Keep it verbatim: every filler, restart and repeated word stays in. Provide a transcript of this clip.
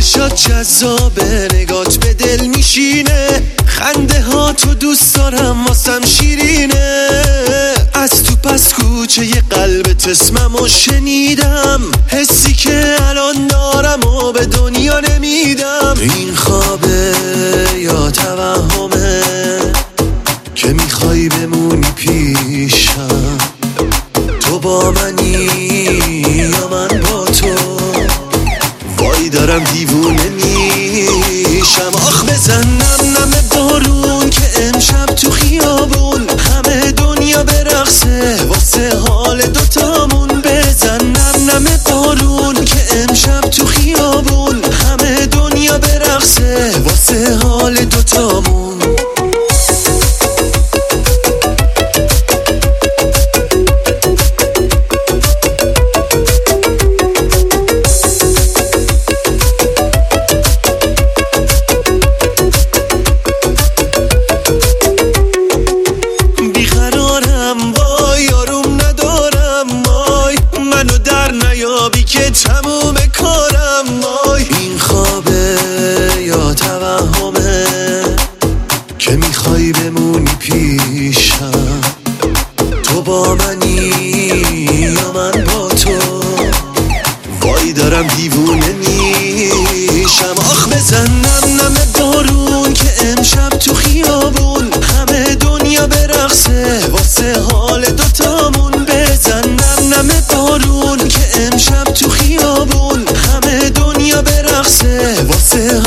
چشات جذابه، نگات به دل میشینه، خنده ها تو دوست دارم واسم شیرینه. از تو پس کوچه ی قلبت اسممو شنیدم، حسی که الان دارم و به دنیا نمیدم. این خوابه یا توهمه که میخوای بمونی پیشم؟ تو با منی یا من با تو؟ وای دارم دیوونه میشم. آخ بزنم نم بارون که امشب تو خیابون همه دنیا برقصه واسه حال دوتامون. بزنم نم بارون که امشب تو خیابون همه دنیا برقصه واسه حال دوتامون. که تموم کارم وای. این خوابه یا توهمه که میخوای بمونی پیشم؟ تو با منی یا من با تو؟ وای دارم دیوونه میشم. آخ بزنم نم بارون که امشب تو خیابون همه دنیا برقصه واسه حال دوتامون. بزنم نم بارون که امشب تو خیابون همه دنیا برقصه واسه